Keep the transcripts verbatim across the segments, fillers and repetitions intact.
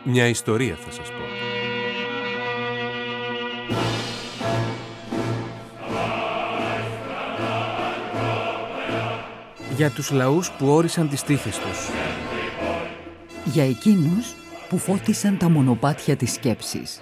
Μια ιστορία θα σας πω. Για τους λαούς που όρισαν τις τύχες τους. Για εκείνους που φώτισαν τα μονοπάτια της σκέψης.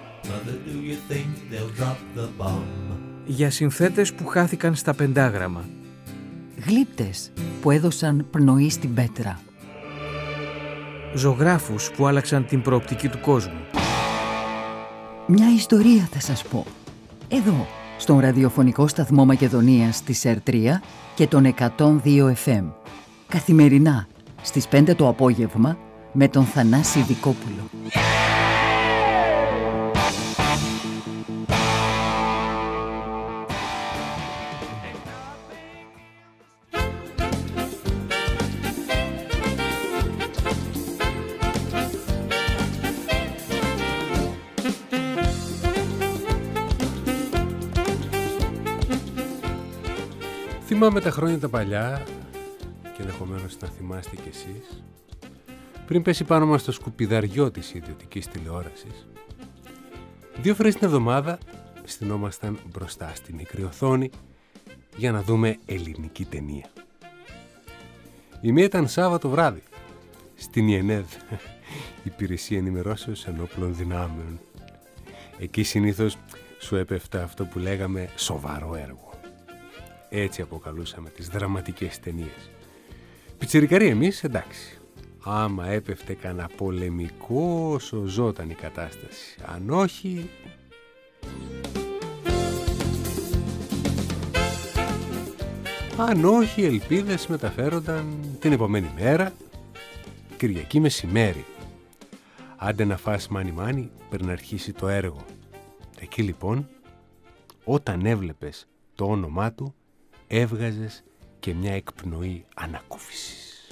Για συνθέτες που χάθηκαν στα πεντάγραμμα. Γλύπτες που έδωσαν πνοή στην πέτρα. Ζωγράφους που άλλαξαν την προοπτική του κόσμου. Μια ιστορία θα σας πω. Εδώ, στον ραδιοφωνικό σταθμό Μακεδονίας της Ερ τρία και τον εκατόν δύο εφ εμ. Καθημερινά, στις πέντε το απόγευμα, με τον Θανάση Δικόπουλο. Θυμάμαι τα χρόνια τα παλιά, και ενδεχομένως να θυμάστε κι εσείς, πριν πέσει πάνω μας το σκουπιδαριό της ιδιωτικής τηλεόρασης, δύο φορές την εβδομάδα στυνόμασταν μπροστά στη μικρή οθόνη για να δούμε ελληνική ταινία. Η μία ήταν Σάββατο βράδυ, στην ι εν ε δ, Υπηρεσία Ενημερώσεως Ενόπλων Δυνάμεων. Εκεί συνήθως σου έπεφτα αυτό που λέγαμε σοβαρό έργο. Έτσι αποκαλούσαμε τις δραματικές ταινίες. Πιτσιρικαροί εμείς, εντάξει. Άμα έπεφτε κανένα πολεμικό, σωζόταν η κατάσταση. Αν όχι... Αν όχι, οι ελπίδες μεταφέρονταν την επομένη μέρα, Κυριακή μεσημέρι. Άντε να φας μάνι μάνι, πριν αρχίσει το έργο. Εκεί λοιπόν, όταν έβλεπες το όνομά του, έβγαζες και μια εκπνοή ανακούφισης.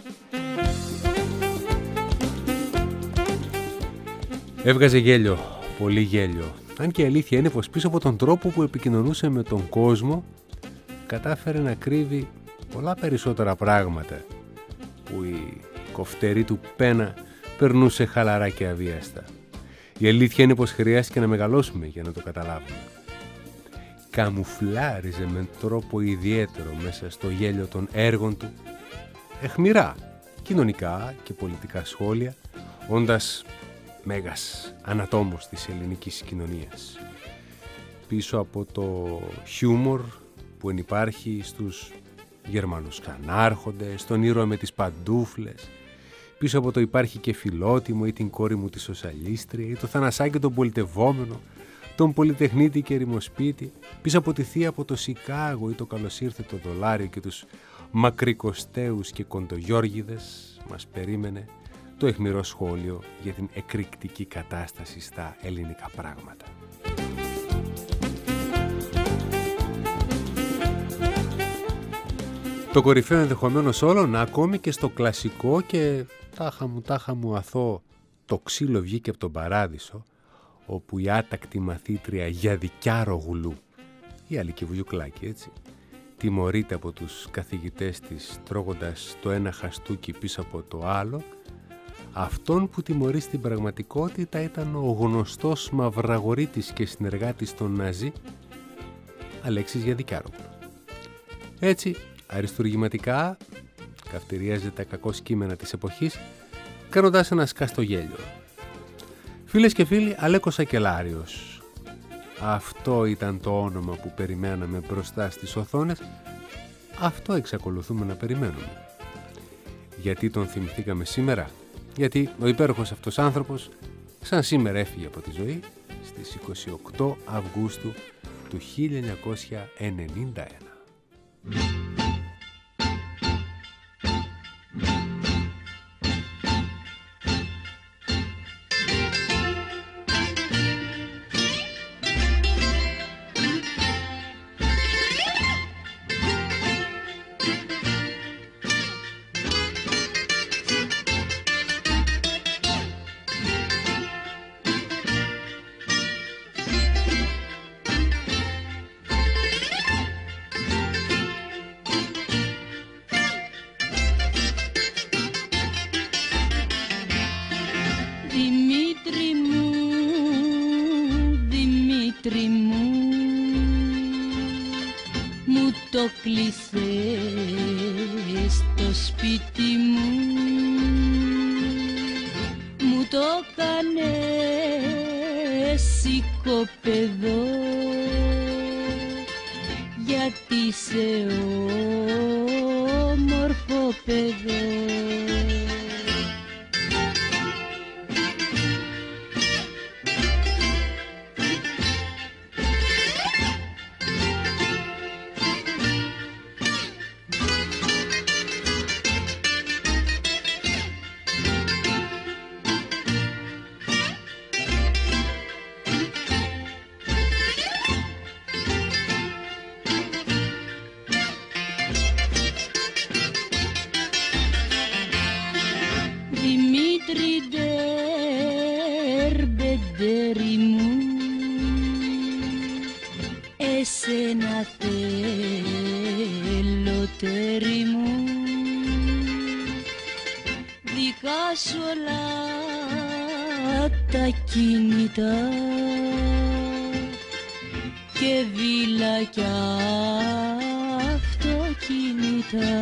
Έβγαζε γέλιο, πολύ γέλιο. Αν και η αλήθεια είναι πως πίσω από τον τρόπο που επικοινωνούσε με τον κόσμο, κατάφερε να κρύβει πολλά περισσότερα πράγματα που η κοφτερή του πένα περνούσε χαλαρά και αβίαστα. Η αλήθεια είναι πως χρειάστηκε να μεγαλώσουμε για να το καταλάβουμε. Καμουφλάριζε με τρόπο ιδιαίτερο μέσα στο γέλιο των έργων του αιχμηρά κοινωνικά και πολιτικά σχόλια, όντας μέγας ανατόμος της ελληνικής κοινωνίας. Πίσω από το χιούμορ που ενυπάρχει στους Γερμανούς κανάρχοντες, στον ήρωα με τις παντούφλες, πίσω από το υπάρχει και Φιλότιμο ή την κόρη μου τη σοσιαλίστρια ή το Θανασάκι τον πολιτευόμενο, τον πολυτεχνίτη και ερημοσπίτη, πίσω από τη θεία από το Σικάγο ή το καλοσύρθε το δολάριο και τους μακρικοστέους και κοντογιώργιδες, μας περίμενε το αιχμηρό σχόλιο για την εκρηκτική κατάσταση στα ελληνικά πράγματα. Το κορυφαίο ενδεχομένως όλων, ακόμη και στο κλασικό και τάχα μου τάχα μου αθώο το ξύλο βγήκε από τον παράδεισο, όπου η άτακτη μαθήτρια Γιαδικιάρογλου, η Αλική Βουγιουκλάκη έτσι, τιμωρείται από τους καθηγητές της τρώγοντας το ένα χαστούκι πίσω από το άλλο, αυτόν που τιμωρεί στην πραγματικότητα ήταν ο γνωστός μαυραγορείτης και συνεργάτης των Ναζί, Αλέξης Γιαδικιάρογλου. Έτσι, αριστουργηματικά καυτηρίαζε τα κακό κείμενα της εποχής, κάνοντας ένα σκάστο γέλιο. Φίλες και φίλοι, Αλέκος Σακελάριος. Αυτό ήταν το όνομα που περιμέναμε μπροστά στις οθόνες. Αυτό εξακολουθούμε να περιμένουμε. Γιατί τον θυμηθήκαμε σήμερα? Γιατί ο υπέροχος αυτός άνθρωπος σαν σήμερα έφυγε από τη ζωή στις είκοσι οκτώ Αυγούστου του χίλια εννιακόσια ενενήντα ένα. μου το κλείσε στο σπίτι μου, μου το κάνε σηκωπεδό, γιατί σε όμορφο παιδό. Εσένα θέλω τέρι μου, δικά σου όλα τα κινητά και βίλα κι αυτοκίνητα.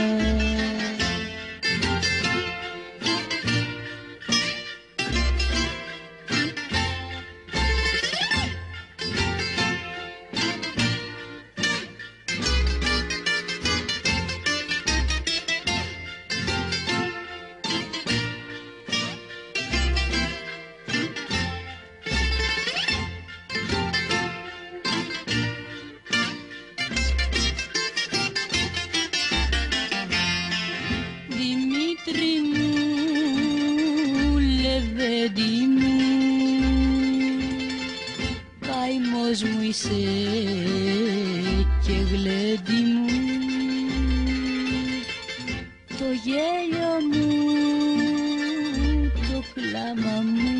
Μου είσαι και γλέντι μου, το γέλιο μου, το κλάμα μου,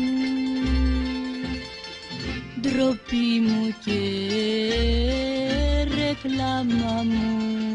ντροπή μου και ρεκλάμα μου.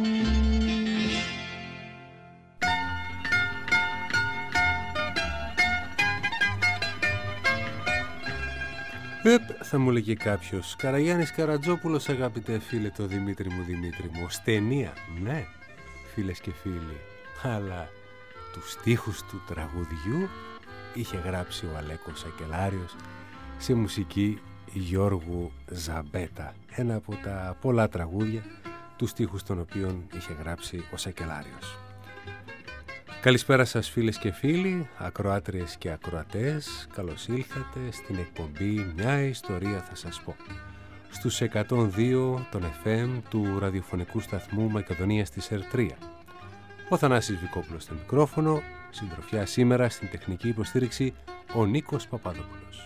Επ, θα μου λέγει κάποιος, Καραγιάννης Καρατζόπουλος, αγαπητέ φίλε, το Δημήτρη μου, Δημήτρη μου, ως ταινία, ναι, φίλες και φίλοι, αλλά τους στίχους του τραγουδιού είχε γράψει ο Αλέκος Σακελάριος σε μουσική Γιώργου Ζαμπέτα, ένα από τα πολλά τραγούδια, τους στίχους των οποίων είχε γράψει ο Σακελάριος. Καλησπέρα σας φίλες και φίλοι, ακροάτριες και ακροατές, καλώς ήλθατε στην εκπομπή «Μια ιστορία θα σας πω». Στους εκατόν δύο των εφ εμ του ραδιοφωνικού σταθμού Μακεδονίας της Ερ τρία. Ο Θανάσης Βικόπουλος στο μικρόφωνο, συντροφιά σήμερα στην τεχνική υποστήριξη ο Νίκος Παπαδόπουλος.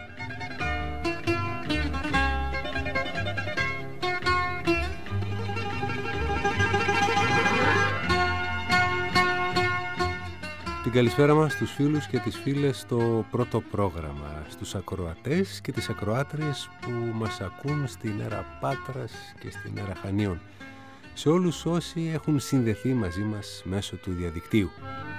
Την καλησπέρα μας στους φίλους και τις φίλες στο πρώτο πρόγραμμα, στους ακροατές και τις ακροάτριες που μας ακούν στην Έρα Πάτρας και στην Έρα Χανίων, σε όλους όσοι έχουν συνδεθεί μαζί μας μέσω του διαδικτύου.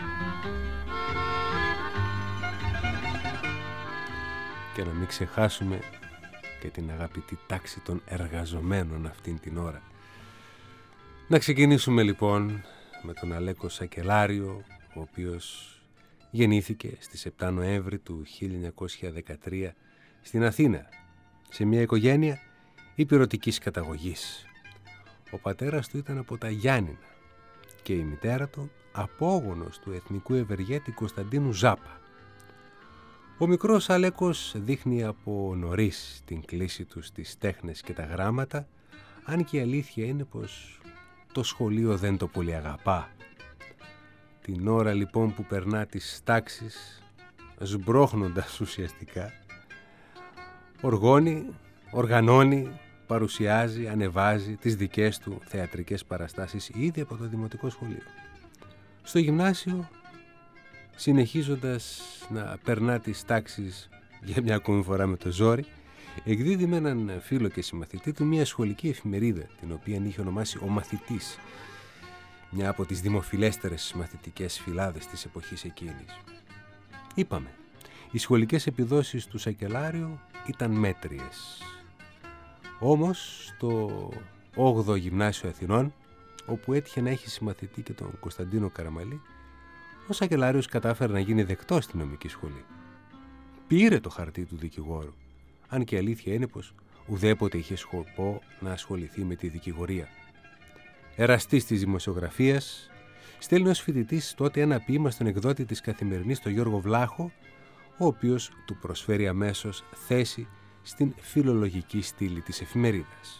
Και να μην ξεχάσουμε και την αγαπητή τάξη των εργαζομένων αυτήν την ώρα. Να ξεκινήσουμε λοιπόν με τον Αλέκο Σακελάριο, ο οποίος γεννήθηκε στις επτά Νοέμβρη του χίλια εννιακόσια δεκατρία στην Αθήνα, σε μια οικογένεια υπηρωτικής καταγωγής. Ο πατέρας του ήταν από τα Γιάννηνα και η μητέρα του απόγονος του εθνικού ευεργέτη Κωνσταντίνου Ζάπα. Ο μικρός Αλέκος δείχνει από νωρίς την κλίση του στις τέχνες και τα γράμματα, αν και η αλήθεια είναι πως το σχολείο δεν το πολύ αγαπά. Την ώρα λοιπόν που περνά τις τάξεις, σμπρώχνοντας ουσιαστικά, οργώνει, οργανώνει, παρουσιάζει, ανεβάζει τις δικές του θεατρικές παραστάσεις ήδη από το δημοτικό σχολείο. Στο γυμνάσιο, συνεχίζοντας να περνά τις τάξεις για μια ακόμη φορά με το ζόρι, εκδίδει με έναν φίλο και συμμαθητή του μια σχολική εφημερίδα, την οποία είχε ονομάσει «Ο Μαθητής», μια από τις δημοφιλέστερες μαθητικές φυλάδες της εποχής εκείνης. Είπαμε, οι σχολικές επιδόσεις του Σακελάριου ήταν μέτριες. Όμως, στο όγδοο Γυμνάσιο Αθηνών, όπου έτυχε να έχει συμμαθητή και τον Κωνσταντίνο Καραμαλή, ο Σακελάριος κατάφερε να γίνει δεκτός στη νομική σχολή. Πήρε το χαρτί του δικηγόρου, αν και η αλήθεια είναι πως ουδέποτε είχε σκοπό να ασχοληθεί με τη δικηγορία. Εραστής της δημοσιογραφίας, στέλνει ως φοιτητής τότε ένα ποίημα στον εκδότη της Καθημερινής, τον Γιώργο Βλάχο, ο οποίος του προσφέρει αμέσως θέση στην φιλολογική στήλη της εφημερίδας.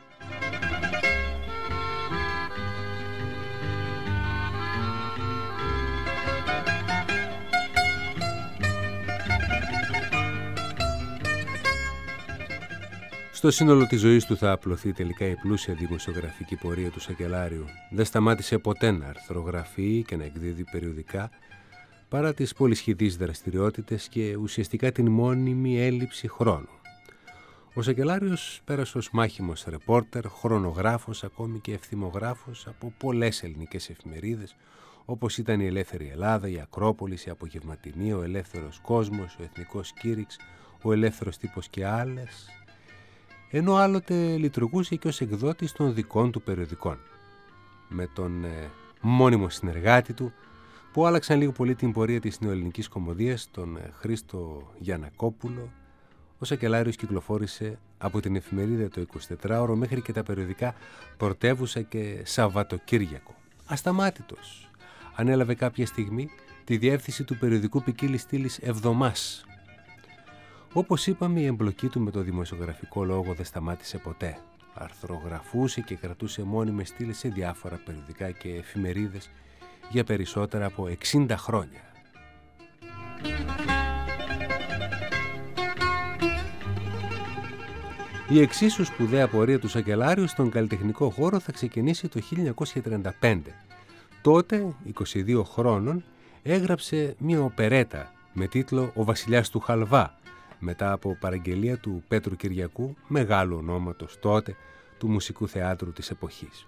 Στο σύνολο της ζωής του θα απλωθεί τελικά η πλούσια δημοσιογραφική πορεία του Σακελάριου. Δεν σταμάτησε ποτέ να αρθρογραφεί και να εκδίδει περιοδικά, παρά τις πολυσχηδείς δραστηριότητες και ουσιαστικά την μόνιμη έλλειψη χρόνου. Ο Σακελάριος πέρασε ως μάχημος ρεπόρτερ, χρονογράφος, ακόμη και ευθυμογράφος από πολλές ελληνικές εφημερίδες, όπως ήταν η Ελεύθερη Ελλάδα, η Ακρόπολης, η Απογευματινή, ο Ελεύθερος Κόσμος, ο Εθνικός Κήρυξ, ο Ελεύθερος Τύπος και άλλες, ενώ άλλοτε λειτουργούσε και ως εκδότης των δικών του περιοδικών. Με τον ε, μόνιμο συνεργάτη του, που άλλαξαν λίγο πολύ την πορεία της νεοελληνικής κωμωδίας, τον ε, Χρήστο Γιαννακόπουλο, ο Σακελάριος κυκλοφόρησε από την εφημερίδα το εικοσιτετράωρο μέχρι και τα περιοδικά Πρωτεύουσα και Σαββατοκύριακο. Ασταμάτητος. Ανέλαβε κάποια στιγμή τη διεύθυνση του περιοδικού ποικίλης στήλης Εβδομάς. Όπως είπαμε, η εμπλοκή του με το δημοσιογραφικό λόγο δεν σταμάτησε ποτέ. Αρθρογραφούσε και κρατούσε μόνιμες στήλες σε διάφορα περιοδικά και εφημερίδες για περισσότερα από εξήντα χρόνια. Η εξίσου σπουδαία πορεία του Σακελάριου στον καλλιτεχνικό χώρο θα ξεκινήσει το χίλια εννιακόσια τριάντα πέντε. Τότε, είκοσι δύο χρόνων, έγραψε μία οπερέτα με τίτλο «Ο Βασιλιάς του Χαλβά», μετά από παραγγελία του Πέτρου Κυριακού, μεγάλου ονόματος τότε του μουσικού θεάτρου της εποχής.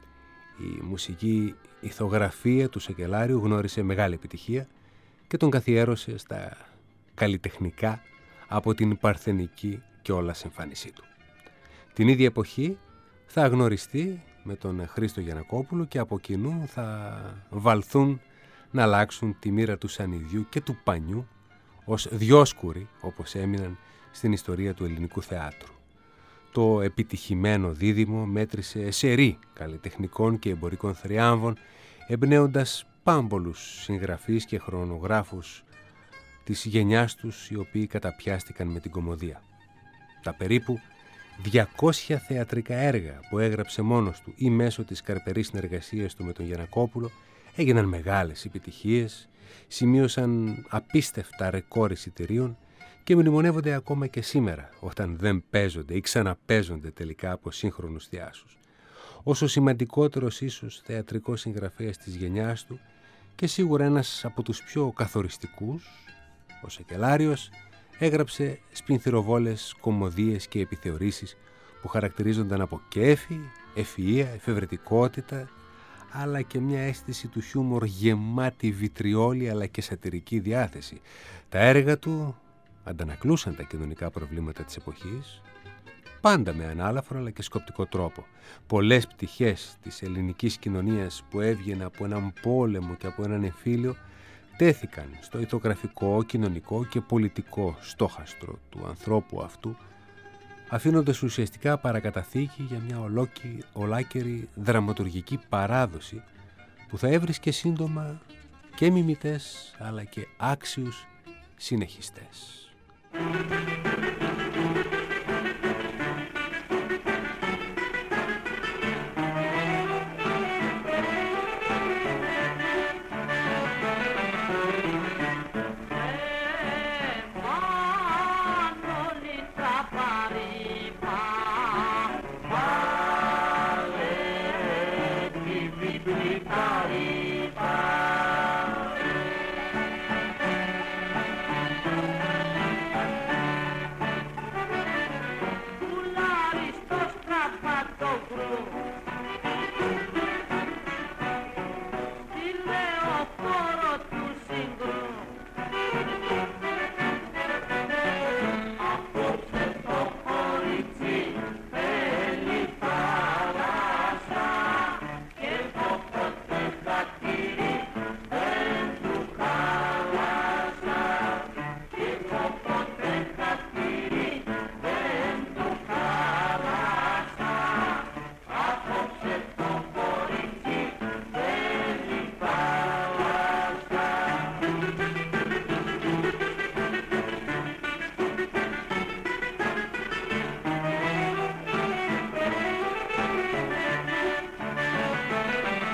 Η μουσική ηθογραφία του Σακελάριου γνώρισε μεγάλη επιτυχία και τον καθιέρωσε στα καλλιτεχνικά από την παρθενική κιόλας εμφάνισή του. Την ίδια εποχή θα γνωριστεί με τον Χρήστο Γιαννακόπουλο και από κοινού θα βαλθούν να αλλάξουν τη μοίρα του σανιδιού και του πανιού ως διόσκουροι, όπως έμειναν στην ιστορία του ελληνικού θεάτρου. Το επιτυχημένο δίδυμο μέτρησε σερί καλλιτεχνικών και εμπορικών θριάμβων, εμπνέοντας πάμπολους συγγραφείς και χρονογράφους της γενιάς τους, οι οποίοι καταπιάστηκαν με την κωμωδία. Τα περίπου διακόσια θεατρικά έργα που έγραψε μόνος του ή μέσω της καρπερής συνεργασίας του με τον Γιαννακόπουλο έγιναν μεγάλες επιτυχίες, σημείωσαν απίστευτα ρεκόρ εισιτηρίων και μνημονεύονται ακόμα και σήμερα, όταν δεν παίζονται ή ξαναπαίζονται τελικά από σύγχρονους θεάσους. Όσο σημαντικότερος ίσως θεατρικός συγγραφέας της γενιάς του και σίγουρα ένας από τους πιο καθοριστικούς, ο Σακελάριος έγραψε σπινθυροβόλες κωμωδίες και επιθεωρήσεις που χαρακτηρίζονταν από κέφι, ευφυΐα, εφευρετικότητα, αλλά και μια αίσθηση του χιούμορ γεμάτη βιτριόλη αλλά και σατυρική διάθεση. Τα έργα του αντανακλούσαν τα κοινωνικά προβλήματα της εποχής, πάντα με ανάλαφρο αλλά και σκοπτικό τρόπο. Πολλές πτυχές της ελληνικής κοινωνίας που έβγαιναν από έναν πόλεμο και από έναν εμφύλιο τέθηκαν στο ηθογραφικό, κοινωνικό και πολιτικό στόχαστρο του ανθρώπου αυτού, αφήνοντας ουσιαστικά παρακαταθήκη για μια ολόκη, ολάκερη δραματουργική παράδοση που θα έβρισκε σύντομα και μιμητές αλλά και άξιους συνεχιστές.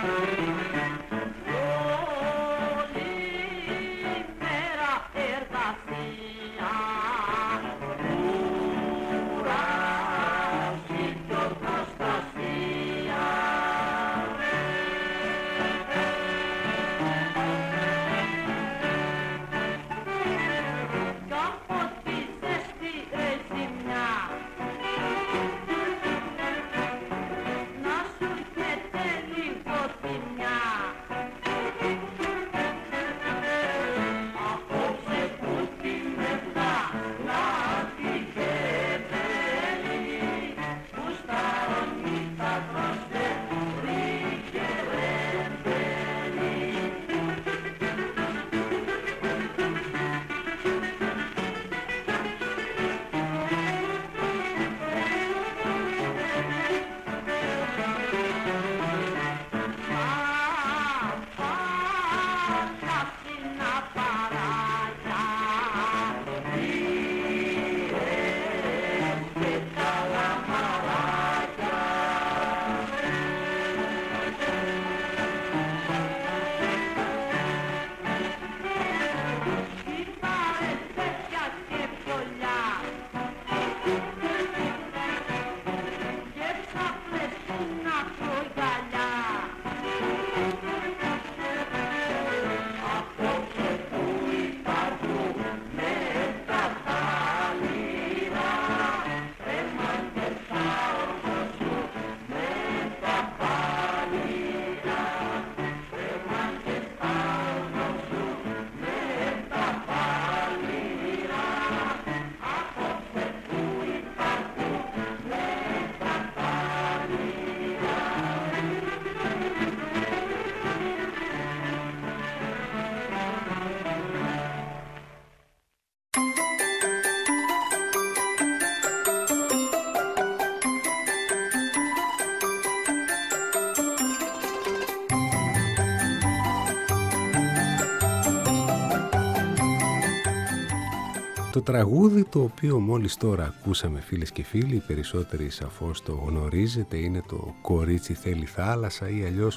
Το τραγούδι το οποίο μόλις τώρα ακούσαμε, φίλες και φίλοι, οι περισσότεροι σαφώς το γνωρίζετε, είναι το «Κορίτσι θέλει θάλασσα» ή αλλιώς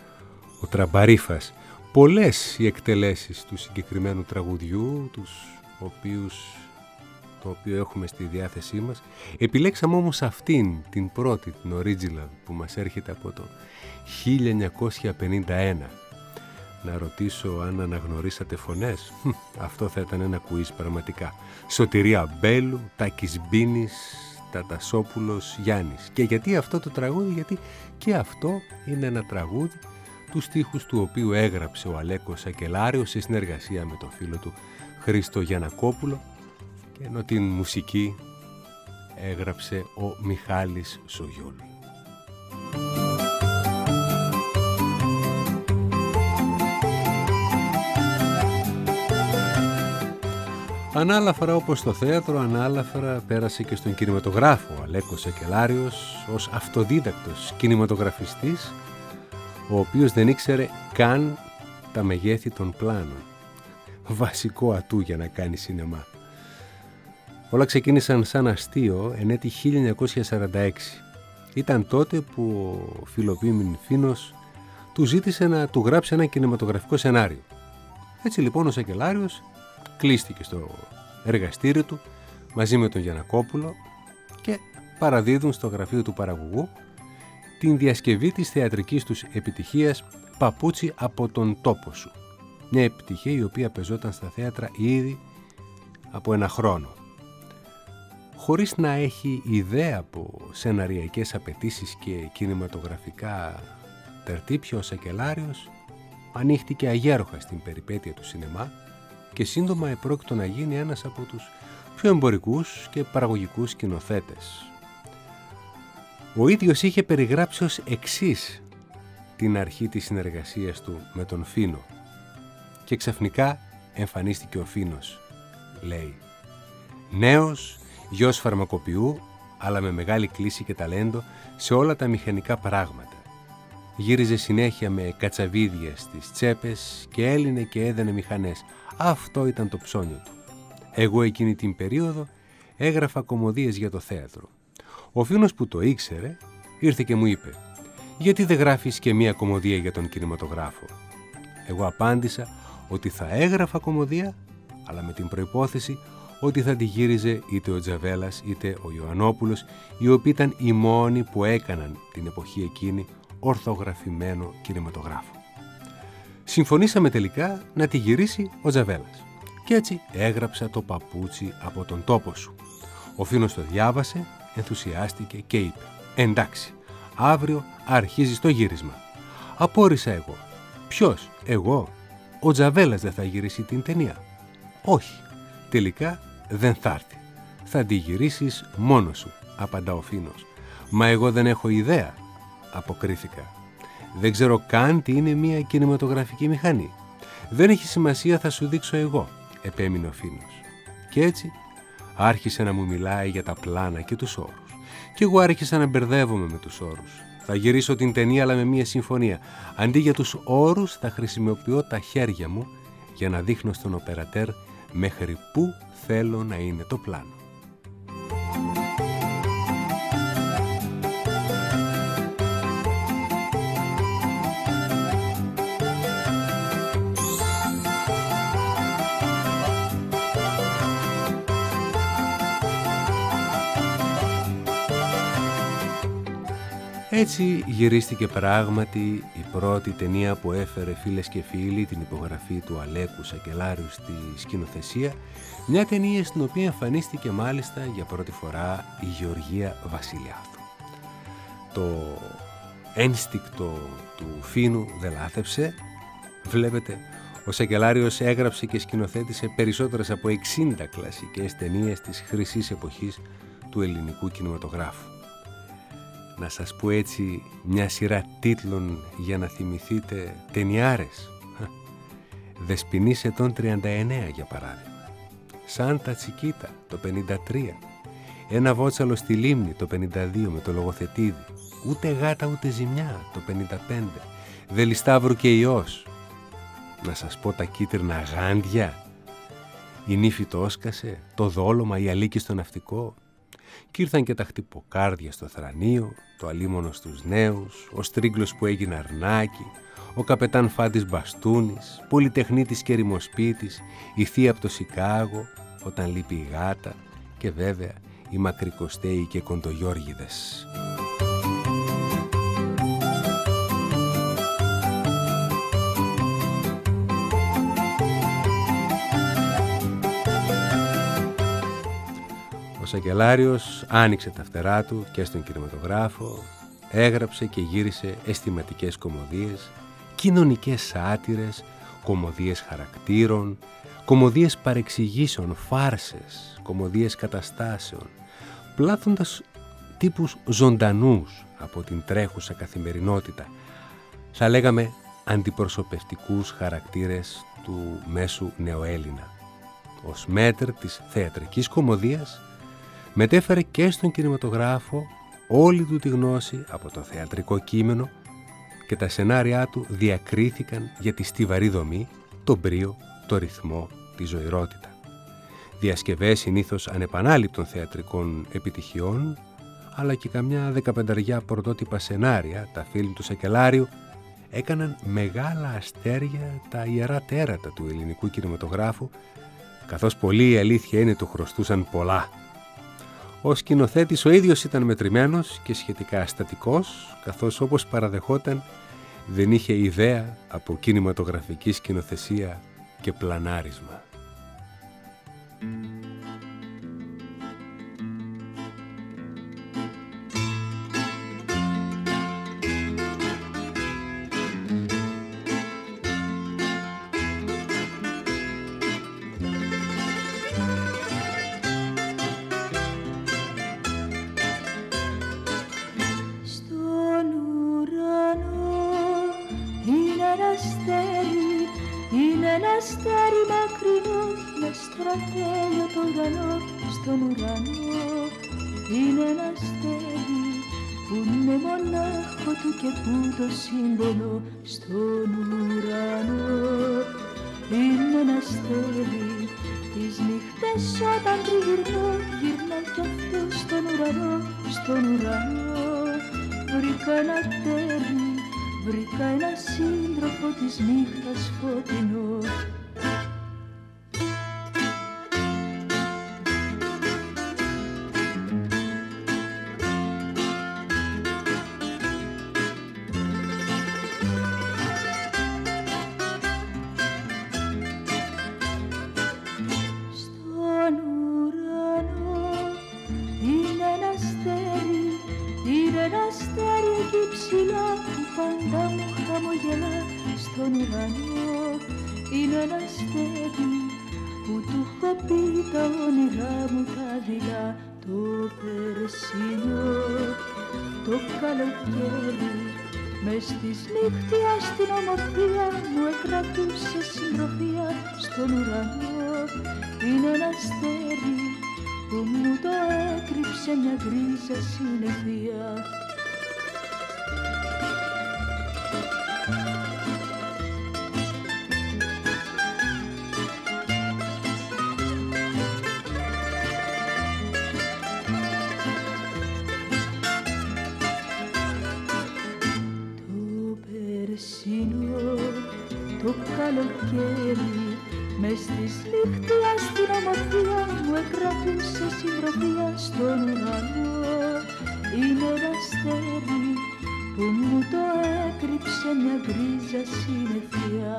ο Τραμπαρίφας. Πολλές οι εκτελέσεις του συγκεκριμένου τραγουδιού, τους οποίους, το οποίο έχουμε στη διάθεσή μας. Επιλέξαμε όμως αυτήν, την πρώτη, την original, που μας έρχεται από το χίλια εννιακόσια πενήντα ένα. Να ρωτήσω αν αναγνωρίσατε φωνές. Αυτό θα ήταν ένα κουίζ πραγματικά. Σωτηρία Μπέλου, Τάκης Μπίνης, Τατασόπουλος, Γιάννης. Και γιατί αυτό το τραγούδι? Γιατί και αυτό είναι ένα τραγούδι τους στίχους του οποίου έγραψε ο Αλέκος Σακελάριος σε συνεργασία με τον φίλο του Χρήστο Γιαννακόπουλο, και ενώ την μουσική έγραψε ο Μιχάλης Σογιόλου. Ανάλαφρα όπως στο θέατρο, ανάλαφρα πέρασε και στον κινηματογράφο ο Αλέκος Σακελάριος ως αυτοδίδακτος κινηματογραφιστής, ο οποίος δεν ήξερε καν τα μεγέθη των πλάνων. Βασικό ατού για να κάνει σινεμά. Όλα ξεκίνησαν σαν αστείο εν έτη χίλια εννιακόσια σαράντα έξι. Ήταν τότε που ο Φιλοπίμην Φίνος του ζήτησε να του γράψει ένα κινηματογραφικό σενάριο. Έτσι λοιπόν ο Σακελάριος κλείστηκε στο εργαστήριο του μαζί με τον Γιαννακόπουλο και παραδίδουν στο γραφείο του παραγωγού την διασκευή της θεατρικής τους επιτυχίας «Παπούτσι από τον τόπο σου». Μια επιτυχία η οποία πεζόταν στα θέατρα ήδη από ένα χρόνο. Χωρίς να έχει ιδέα από σεναριακές απαιτήσεις και κινηματογραφικά τερτύπια, ο Σακελάριος ανοίχτηκε αγέροχα στην περιπέτεια του σινεμά και σύντομα επρόκειτο να γίνει ένας από τους πιο εμπορικούς και παραγωγικούς σκηνοθέτες. Ο ίδιος είχε περιγράψει ως εξής την αρχή της συνεργασίας του με τον Φίνο. Και ξαφνικά εμφανίστηκε ο Φίνος, λέει. Νέος, γιος φαρμακοποιού, αλλά με μεγάλη κλίση και ταλέντο σε όλα τα μηχανικά πράγματα. Γύριζε συνέχεια με κατσαβίδια στις τσέπες και έλυνε και έδαινε μηχανές. Αυτό ήταν το ψώνιο του. Εγώ εκείνη την περίοδο έγραφα κωμωδίες για το θέατρο. Ο Φίνος που το ήξερε ήρθε και μου είπε: γιατί δεν γράφεις και μία κωμωδία για τον κινηματογράφο? Εγώ απάντησα ότι θα έγραφα κωμωδία, αλλά με την προϋπόθεση ότι θα τη γύριζε είτε ο Τζαβέλας είτε ο Ιωαννόπουλος, οι οποίοι ήταν οι μόνοι που έκαναν την εποχή εκείνη ορθογραφημένο κινηματογράφο. Συμφωνήσαμε τελικά να τη γυρίσει ο Τζαβέλας. Και έτσι έγραψα το παπούτσι από τον τόπο σου. Ο Φίνος το διάβασε, ενθουσιάστηκε και είπε «Εντάξει, αύριο αρχίζει το γύρισμα». Απόρρισα εγώ. Ποιος, εγώ? Ο Τζαβέλας δεν θα γυρίσει την ταινία? Όχι, τελικά δεν θα έρθει. Θα τη γυρίσεις μόνος σου, απαντά ο Φίνος. Μα εγώ δεν έχω ιδέα, αποκρίθηκα. Δεν ξέρω καν τι είναι μια κινηματογραφική μηχανή. Δεν έχει σημασία, θα σου δείξω εγώ, επέμεινε ο Φίνος. Και έτσι άρχισε να μου μιλάει για τα πλάνα και τους όρους. Και εγώ άρχισα να μπερδεύομαι με τους όρους. Θα γυρίσω την ταινία αλλά με μια συμφωνία. Αντί για τους όρους θα χρησιμοποιώ τα χέρια μου για να δείχνω στον οπερατέρ μέχρι πού θέλω να είναι το πλάνο. Έτσι γυρίστηκε πράγματι η πρώτη ταινία που έφερε, φίλες και φίλοι, την υπογραφή του Αλέκου Σακελάριου στη σκηνοθεσία, μια ταινία στην οποία εμφανίστηκε μάλιστα για πρώτη φορά η Γεωργία Βασιλιάδου. Το ένστικτο του Φίνου δεν λάθεψε. Βλέπετε, ο Σακελάριος έγραψε και σκηνοθέτησε περισσότερες από εξήντα κλασικές ταινίες της χρυσής εποχής του ελληνικού κινηματογράφου. Να σας πω έτσι μια σειρά τίτλων για να θυμηθείτε ταινιάρες. Δεσποινής ετών τριάντα εννέα για παράδειγμα. Σάντα Τσικίτα το πενήντα τρία. Ένα βότσαλο στη λίμνη το πενήντα δύο με το Λογοθετίδη. Ούτε γάτα ούτε ζημιά το πενήντα πέντε. Δελισταύρου και Υιός. Να σας πω τα κίτρινα γάντια. Η νύφη το όσκασε, το δόλωμα, η αλίκη στο ναυτικό. Κι ήρθαν και τα χτυποκάρδια στο θρανείο, το αλίμονο στους νέους, ο Στρίγκλος που έγινε αρνάκι, ο καπετάν Φάντης Μπαστούνης, πολυτεχνίτης και ρημοσπίτης, η θεία από το Σικάγο, όταν λείπει η γάτα και βέβαια οι μακρικοστέοι και κοντογιώργιδες. Ο Σακελάριος άνοιξε τα φτερά του και στον κινηματογράφο, έγραψε και γύρισε αισθηματικές κωμωδίες, κοινωνικές σάτυρες, κωμωδίες χαρακτήρων, κωμωδίες παρεξηγήσεων, φάρσες, κωμωδίες καταστάσεων, πλάθοντας τύπους ζωντανούς από την τρέχουσα καθημερινότητα, θα λέγαμε αντιπροσωπευτικούς χαρακτήρες του μέσου νεοέλληνα. Ο Σμέτερ της θεατρικής κωμωδίας μετέφερε και στον κινηματογράφο όλη του τη γνώση από το θεατρικό κείμενο και τα σενάρια του διακρίθηκαν για τη στιβαρή δομή, τον μπρίο, το ρυθμό, τη ζωηρότητα. Διασκευές συνήθως ανεπανάληπτων θεατρικών επιτυχιών, αλλά και καμιά δεκαπενταριά πρωτότυπα σενάρια, τα φιλμ του Σακελάριου, έκαναν μεγάλα αστέρια τα ιερά τέρατα του ελληνικού κινηματογράφου, καθώς πολλοί, η αλήθεια είναι, του χρωστούσαν πολλά. Ο σκηνοθέτης ο ίδιος ήταν μετρημένος και σχετικά αστατικός, καθώς όπως παραδεχόταν δεν είχε ιδέα από κινηματογραφική σκηνοθεσία και πλανάρισμα. Σύμβολο στον ουρανό είναι ένα αστέρι. Τις νύχτες όταν τριγυρνώ γυρνά κι αυτό στον ουρανό, στον ουρανό. βρήκα ένα τέρι, βρήκα ένα σύντροφο της νύχτας φωτεινό. Στον ουρανό είναι ένα αστέρι που του έχω πει τα όνειρά μου τα δειλά. Το περσινό, το καλοκαίρι, μες της νύχτιας την ομορφία μου εκρατούσε συντροφία. Στον ουρανό είναι ένα αστέρι που μου το έκρυψε μια γκρίζα συννεφία. Το καλοκαίρι, μες της νύχτιας την ομορφία μου εκρατούσε συντροφία. Στον ουρανό είναι ένα αστέρι που μου το έκρυψε μια γκρίζα συννεφία.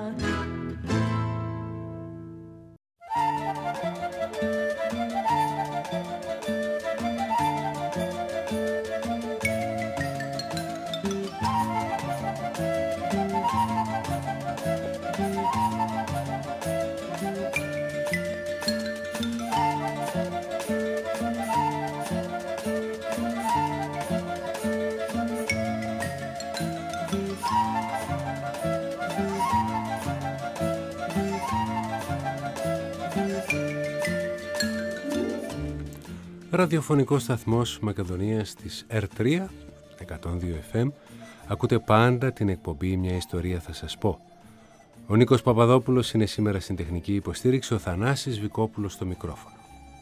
Ραδιοφωνικός σταθμός Μακεδονίας της ερ τρία, εκατόν δύο εφ εμ. Ακούτε πάντα την εκπομπή «Μια ιστορία θα σας πω». Ο Νίκος Παπαδόπουλος είναι σήμερα στην τεχνική υποστήριξη, ο Θανάσης Βικόπουλος στο μικρόφωνο.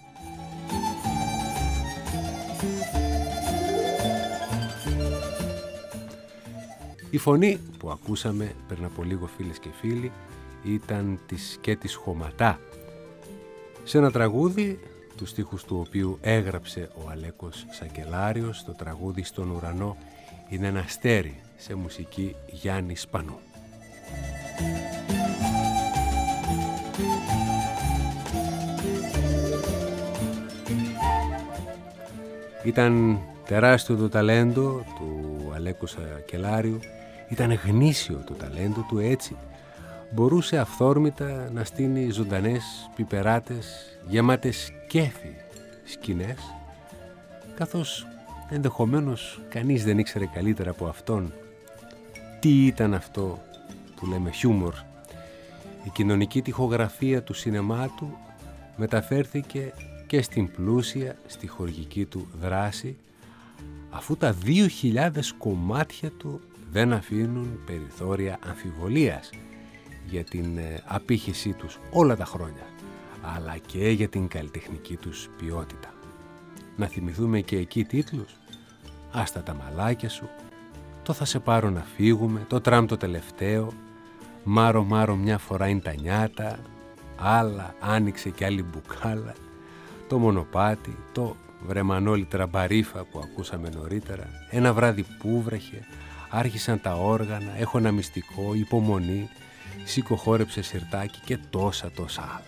Η φωνή που ακούσαμε πριν από λίγο, φίλες και φίλοι, ήταν της Κέτης Χωματά, σε ένα τραγούδι τους στίχους του οποίου έγραψε ο Αλέκος Σακελάριος. Το τραγούδι «Στον ουρανό είναι ένα αστέρι», σε μουσική Γιάννη Σπανού. Ήταν τεράστιο το ταλέντο του Αλέκου Σακελάριου, ήταν γνήσιο το ταλέντο του, έτσι μπορούσε αυθόρμητα να στείνει ζωντανές πιπεράτες γεμάτες κέφι σκηνές, καθώς ενδεχομένως κανείς δεν ήξερε καλύτερα από αυτόν τι ήταν αυτό που λέμε χιούμορ. Η κοινωνική τοιχογραφία του σινεμά του μεταφέρθηκε και στην πλούσια στιχουργική του δράση, αφού τα δύο χιλιάδες κομμάτια του δεν αφήνουν περιθώρια αμφιβολίας για την απήχησή τους όλα τα χρόνια, αλλά και για την καλλιτεχνική τους ποιότητα. Να θυμηθούμε και εκεί τίτλους: «Άστα τα μαλάκια σου», «Το θα σε πάρω να φύγουμε», «Το τραμ το τελευταίο», «Μάρο μάρο μια φορά είναι τα νιάτα», «Άλλα άνοιξε κι άλλη μπουκάλα», «Το μονοπάτι», το «Βρεμανόλη τραμπαρίφα» που ακούσαμε νωρίτερα, «Ένα βράδυ που βρέχε», «Άρχισαν τα όργανα», «Έχω ένα μυστικό», «Υπομονή», «Σήκω χόρεψε σιρτάκι» και τόσα τόσα άλλα.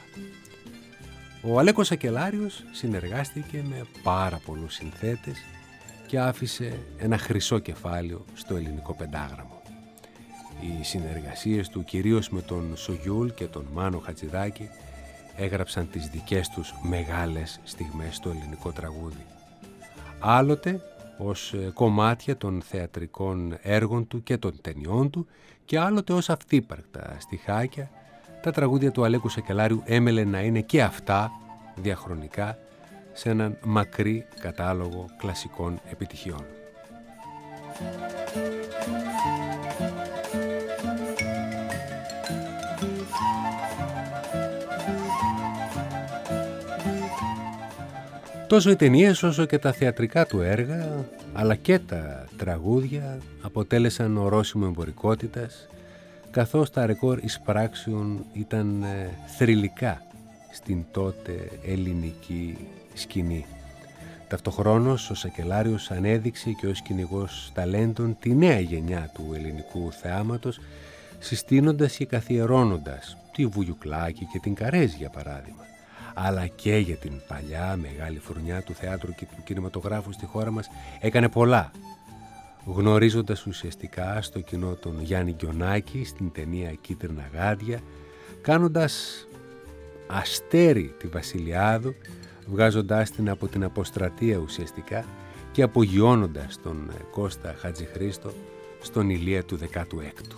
Ο Αλέκος Σακελάριος συνεργάστηκε με πάρα πολλούς συνθέτες και άφησε ένα χρυσό κεφάλαιο στο ελληνικό πεντάγραμμο. Οι συνεργασίες του, κυρίως με τον Σογιούλ και τον Μάνο Χατζηδάκη, έγραψαν τις δικές τους μεγάλες στιγμές στο ελληνικό τραγούδι. Άλλοτε ως κομμάτια των θεατρικών έργων του και των ταινιών του, και άλλοτε ως αυτύπαρκτα στιχάκια, τα τραγούδια του Αλέκου Σακελάριου έμελε να είναι και αυτά διαχρονικά σε έναν μακρύ κατάλογο κλασικών επιτυχιών. Τόσο οι ταινίες όσο και τα θεατρικά του έργα αλλά και τα τραγούδια αποτέλεσαν ορόσημο εμπορικότητας, καθώς τα ρεκόρ εισπράξεων ήταν θρυλικά στην τότε ελληνική σκηνή. Ταυτοχρόνως ο Σακελάριος ανέδειξε και ως κυνηγός ταλέντων τη νέα γενιά του ελληνικού θεάματος, συστήνοντας και καθιερώνοντας τη Βουγιουκλάκη και την Καρέζη για παράδειγμα, αλλά και για την παλιά μεγάλη φουρνιά του θεάτρου και του κινηματογράφου στη χώρα μας έκανε πολλά, γνωρίζοντας ουσιαστικά στο κοινό τον Γιάννη Γκιονάκη στην ταινία Κίτρινα Γάντια, κάνοντας αστέρι τη Βασιλιάδου, βγάζοντάς την από την αποστρατεία ουσιαστικά και απογειώνοντας τον Κώστα Χατζηχρήστο στον Ηλία του δεκάτου έκτου.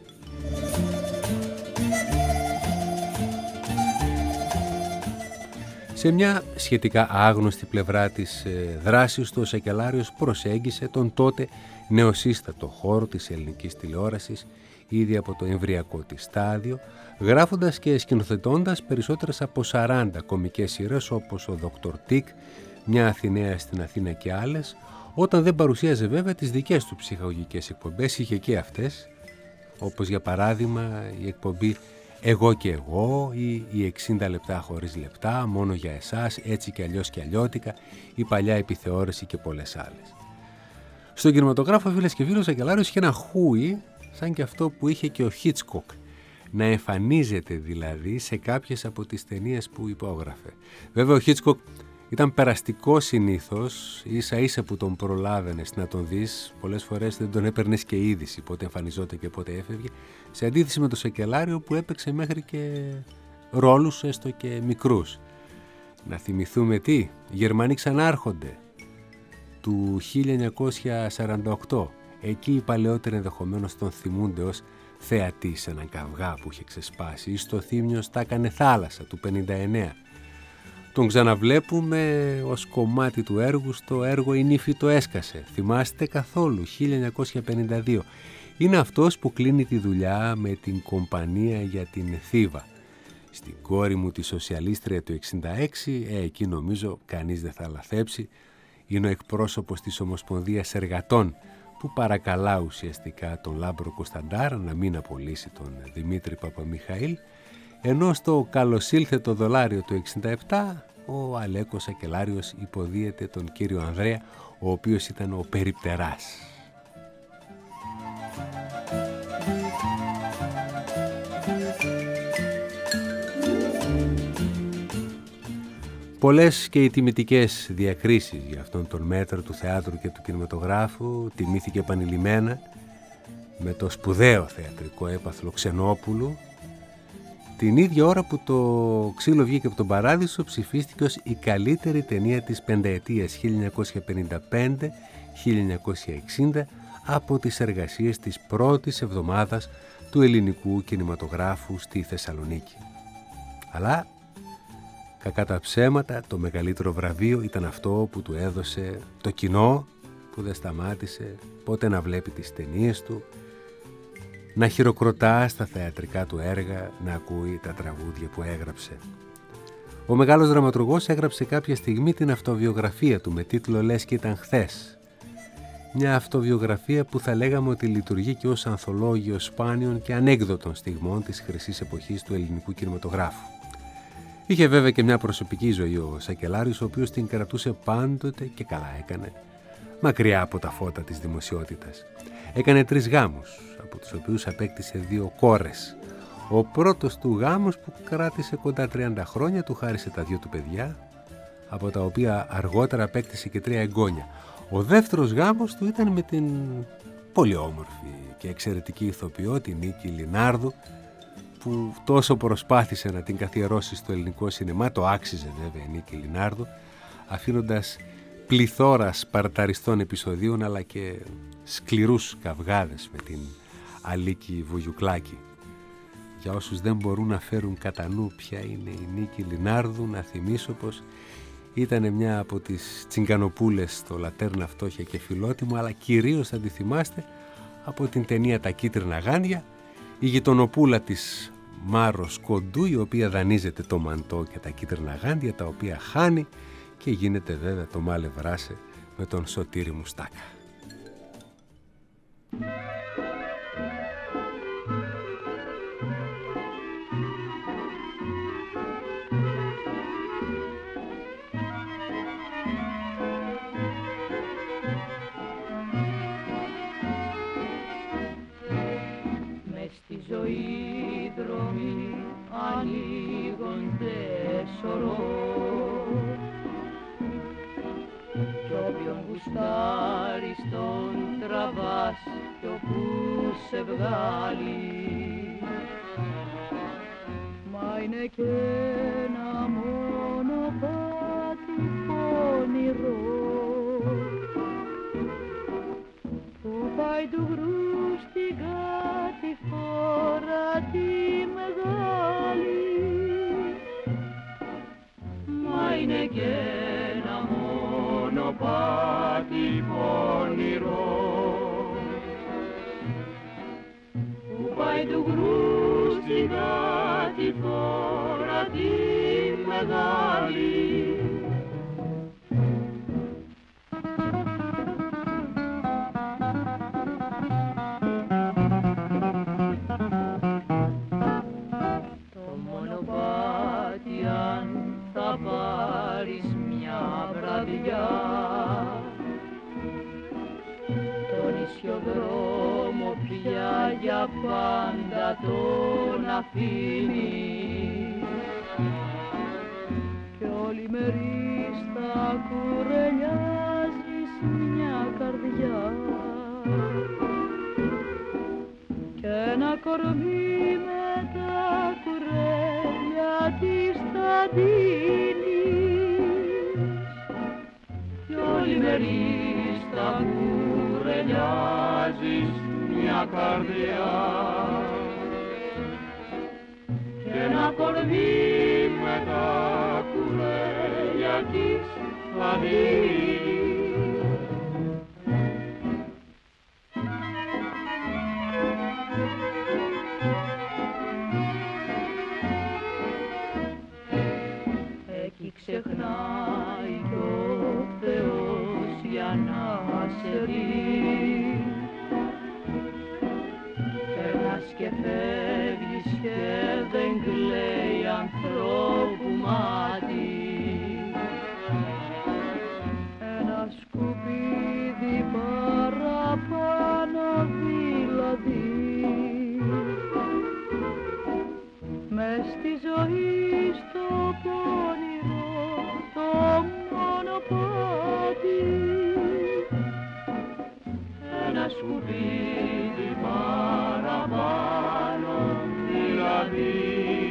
Σε μια σχετικά άγνωστη πλευρά της δράσης του, ο Σακελάριος προσέγγισε τον τότε νεοσύστατο χώρο της ελληνικής τηλεόρασης ήδη από το εμβριακό της στάδιο, γράφοντας και σκηνοθετώντας περισσότερες από σαράντα κομικές σειρές όπως ο Δόκτωρ Τικ, Μια Αθηναία στην Αθήνα και άλλες, όταν δεν παρουσίαζε βέβαια τις δικές του ψυχαγωγικές εκπομπές, είχε και αυτές, όπως για παράδειγμα η εκπομπή «Εγώ και εγώ» ή οι εξήντα λεπτά χωρίς λεπτά, «Μόνο για εσάς», «Έτσι και αλλιώς και αλλιώτικα», η παλιά επιθεώρηση και πολλές άλλες. Στον κινηματογράφο, φίλες και φίλοι, ο Σακελάριος είχε ένα χούι σαν και αυτό που είχε και ο Χίτσκοκ, να εμφανίζεται δηλαδή σε κάποιες από τις ταινίες που υπόγραφε. Βέβαια ο Χίτσκοκ ήταν περαστικό συνήθως, ίσα ίσα που τον προλάβαινες να τον δεις, πολλές φορές δεν τον έπαιρνες και είδηση, πότε εμφανιζόταν και πότε έφευγε, σε αντίθεση με τον Σακελάριο που έπαιξε μέχρι και ρόλους έστω και μικρούς. Να θυμηθούμε τι, οι Γερμανοί ξανάρχονται του χίλια εννιακόσια σαράντα οκτώ, εκεί οι παλαιότεροι ενδεχομένως τον θυμούνται ως θεατή σε έναν καυγά που είχε ξεσπάσει, ή στο Θύμιος τα έκανε θάλασσα του πενήντα εννέα. Τον ξαναβλέπουμε ως κομμάτι του έργου στο έργο «Η νύφη το έσκασε». Θυμάστε καθόλου, χίλια εννιακόσια πενήντα δύο. Είναι αυτός που κλείνει τη δουλειά με την κομπανία για την Θήβα. Στην κόρη μου τη σοσιαλίστρια του εξήντα έξι, ε, εκεί νομίζω κανείς δεν θα λαθέψει, είναι ο εκπρόσωπος της Ομοσπονδίας Εργατών που παρακαλά ουσιαστικά τον Λάμπρο Κωνσταντάρα να μην απολύσει τον Δημήτρη Παπαμιχαήλ, ενώ στο καλοσήλθετο δολάριο του εξήντα επτά ο Αλέκος Σακελάριος υποδίεται τον κύριο Ανδρέα, ο οποίος ήταν ο περιπτεράς. Πολλές και οι τιμητικές διακρίσεις για αυτόν τον μέτρο του θεάτρου και του κινηματογράφου τιμήθηκε επανειλημμένα με το σπουδαίο θεατρικό έπαθλο Ξενόπουλου, την ίδια ώρα που το Ξύλο βγήκε από τον Παράδεισο ψηφίστηκε ως η καλύτερη ταινία της πενταετίας χίλια εννιακόσια πενήντα πέντε με χίλια εννιακόσια εξήντα από τις εργασίες της πρώτης εβδομάδας του ελληνικού κινηματογράφου στη Θεσσαλονίκη. Αλλά κακά τα ψέματα, το μεγαλύτερο βραβείο ήταν αυτό που του έδωσε το κοινό, που δεν σταμάτησε πότε να βλέπει τις ταινίες του, να χειροκροτά στα θεατρικά του έργα, να ακούει τα τραγούδια που έγραψε. Ο μεγάλος δραματουργός έγραψε κάποια στιγμή την αυτοβιογραφία του με τίτλο «Λες και ήταν χθες». Μια αυτοβιογραφία που θα λέγαμε ότι λειτουργεί και ως ανθολόγιο σπάνιων και ανέκδοτων στιγμών της χρυσής εποχής του ελληνικού κινηματογράφου. Είχε βέβαια και μια προσωπική ζωή ο Σακελάριος, ο οποίος την κρατούσε πάντοτε και καλά έκανε, μακριά από τα φώτα της δημοσιότητας. Έκανε τρεις γάμους, από τους οποίους απέκτησε δύο κόρες. Ο πρώτος του γάμος, που κράτησε κοντά τριάντα χρόνια, του χάρισε τα δύο του παιδιά, από τα οποία αργότερα απέκτησε και τρία εγγόνια. Ο δεύτερος γάμος του ήταν με την πολύ όμορφη και εξαιρετική ηθοποιό, την Νίκη Λινάρδου, που τόσο προσπάθησε να την καθιερώσει στο ελληνικό σινεμά, το άξιζε βέβαια η Νίκη Λινάρδου, αφήνοντας πληθώρα σπαρταριστών επεισοδίων αλλά και σκληρούς καυγάδες με την Αλίκη Βουγιουκλάκη. Για όσους δεν μπορούν να φέρουν κατά νου ποια είναι η Νίκη Λινάρδου, να θυμίσω πως ήταν μια από τις τσιγκανοπούλες στο Λατέρνα Φτώχεια και Φιλότιμο, αλλά κυρίως θα τη θυμάστε από την ταινία «Τα Κίτρινα Γάντια», η γειτονοπούλα της Μάρος Κοντού, η οποία δανείζεται το μαντό και τα κίτρινα γάντια, τα οποία χάνει και γίνεται βέβαια το μάλε βράσε με τον Σωτήρη Μουστάκα. Μες στη ζωή δρόμοι ανοίγονται σωρό κι όποιον γουστάρεις τον τραβάς κι όπου σε βγάλει, μα είναι και ένα μονοπάτι πονηρό που πάει του γρου στην κατηφόρα τη μεγάλη, μα είναι και ένα μονοπάτι πονηρό που πάει του γρου στην κατηφόρα τη μεγάλη. Πάρεις μια βραδιά τον ισιοδρόμο πια για πάντα τον αφήνει κι όλη μερί στα κουρελιάζεις μια καρδιά κι ένα κορμί με τα κουρέλια της θα κι όλη μερί στα κουρελιάζεις μια καρδιά και ένα κορμί με τα κουρέλια της θα ξεχνάει κι ο Θεός για να σε δει περνάς και φεύγεις και δεν κλαίει ανθρώπου μάτι ένα σκουπίδι παραπάνω δηλαδή μες στη ζωή στο πόνιρο το μονοπάτι ένα σκουπίδι παραπάνω δηλαδή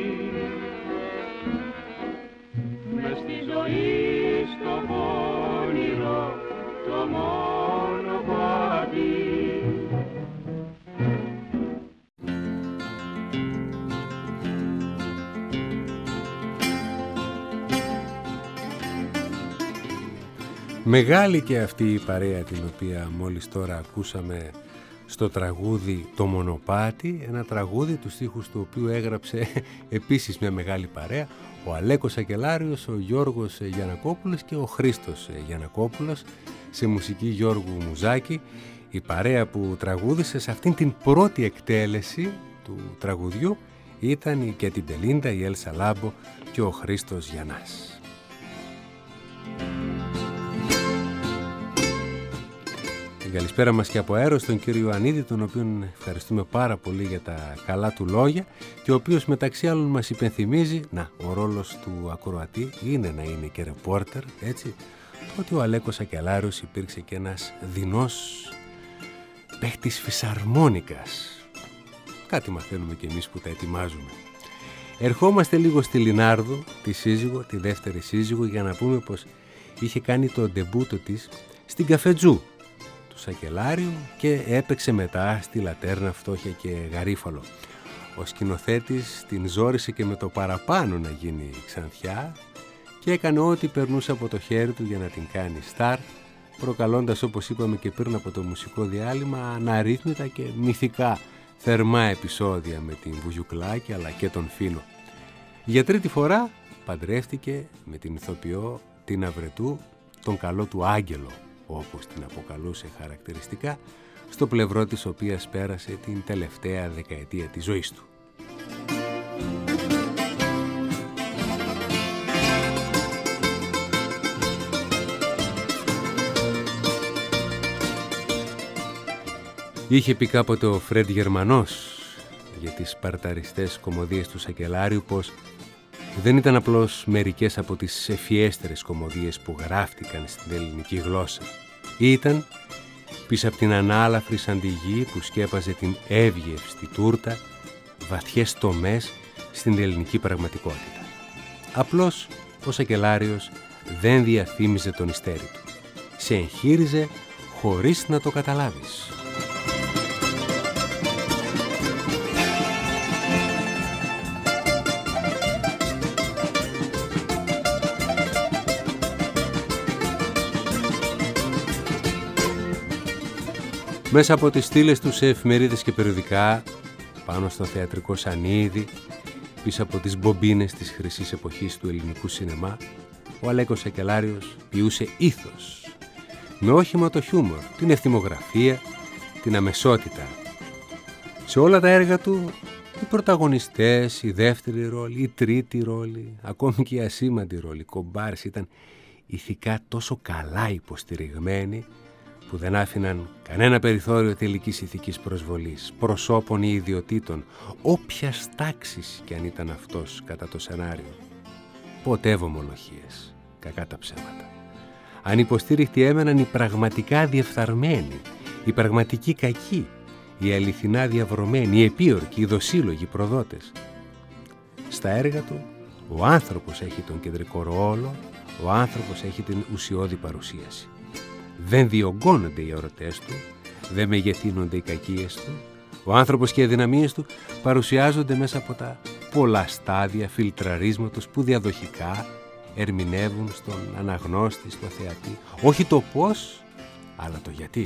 μες στη ζωή στο πόνιρο το μονοπάτι. Μεγάλη και αυτή η παρέα την οποία μόλις τώρα ακούσαμε στο τραγούδι «Το Μονοπάτι», ένα τραγούδι του στίχους του οποίου έγραψε επίσης μια μεγάλη παρέα, ο Αλέκος Ακελάριος, ο Γιώργος Γιαννακόπουλος και ο Χρήστος Γιαννακόπουλος, σε μουσική Γιώργου Μουζάκη, η παρέα που τραγούδισε σε αυτήν την πρώτη εκτέλεση του τραγουδιού ήταν η Κέτι Ντελίντα, η Έλσα Λάμπο και ο Χρήστος Γιαννάς. Την καλησπέρα μας και από αέρος στον κύριο Ιωαννίδη, τον οποίον ευχαριστούμε πάρα πολύ για τα καλά του λόγια και ο οποίος μεταξύ άλλων μας υπενθυμίζει, να, ο ρόλος του ακροατή είναι να είναι και ρεπόρτερ, έτσι, ότι ο Αλέκος Ακελάριος υπήρξε και ένας δεινός παίχτης φυσαρμόνικας. Κάτι μαθαίνουμε κι εμείς που τα ετοιμάζουμε. Ερχόμαστε λίγο στη Λινάρδο, τη σύζυγο, τη δεύτερη σύζυγο, για να πούμε πως είχε κάνει το ντεμπούτο της στην Καφετζού του Σακελάριου και έπαιξε μετά στη Λατέρνα, Φτώχεια και Γαρίφαλο. Ο σκηνοθέτης την ζόρισε και με το παραπάνω να γίνει ξανθιά και έκανε ό,τι περνούσε από το χέρι του για να την κάνει στάρ, προκαλώντας, όπως είπαμε και πριν από το μουσικό διάλειμμα, αναρρύθμιτα και μυθικά θερμά επεισόδια με την Βουγιουκλάκη αλλά και τον Φίνο. Για τρίτη φορά παντρεύτηκε με την ηθοποιό Τίνα Βρετού, τον καλό του Άγγελο, όπως την αποκαλούσε χαρακτηριστικά, στο πλευρό της οποίας πέρασε την τελευταία δεκαετία της ζωής του. Είχε πει κάποτε ο Φρέντ Γερμανός για τις σπαρταριστές κωμωδίες του Σακελάριου πως δεν ήταν απλώς μερικές από τις ευφιέστερες κωμωδίες που γράφτηκαν στην ελληνική γλώσσα. Ήταν πίσω από την ανάλαφρη σαν τη γη που σκέπαζε την εύγευστη τούρτα βαθιές τομές στην ελληνική πραγματικότητα. Απλώς ο Σακελάριος δεν διαφήμιζε τον ιστέρι του. Σε εγχείριζε χωρίς να το καταλάβεις. Μέσα από τις στήλες του σε εφημερίδες και περιοδικά, πάνω στο θεατρικό σανίδι, πίσω από τις μπομπίνες της χρυσής εποχής του ελληνικού σινεμά, ο Αλέκος Σακελάριος ποιούσε ήθος, με όχημα το χιούμορ, την ευθυμογραφία, την αμεσότητα. Σε όλα τα έργα του, οι πρωταγωνιστές, οι δεύτεροι ρόλοι, οι τρίτοι ρόλοι, ακόμη και οι ασήμαντοι ρόλοι, οι κομπάρς ήταν ηθικά τόσο καλά υποστηριγμένοι, που δεν άφηναν κανένα περιθώριο τελικής ηθικής προσβολής, προσώπων ή ιδιωτήτων, όποιας τάξης κι αν ήταν αυτός κατά το σενάριο. Ποτέ βομολογίες, κακά τα ψέματα. Ανυποστήρικτοι έμεναν οι πραγματικά διεφθαρμένοι, οι πραγματικοί κακοί, οι αληθινά διαβρωμένοι, οι επίορκοι, οι δοσύλλογοι προδότες. Στα έργα του, ο άνθρωπος έχει τον κεντρικό ρόλο, ο άνθρωπος έχει την ουσιώδη παρουσίαση. Δεν διωγγώνονται οι ερωτές του, δεν μεγεθύνονται οι κακίες του. Ο άνθρωπος και οι αδυναμίες του παρουσιάζονται μέσα από τα πολλά στάδια φιλτραρίσματος που διαδοχικά ερμηνεύουν στον αναγνώστη, στο θεατή, όχι το πώς, αλλά το γιατί.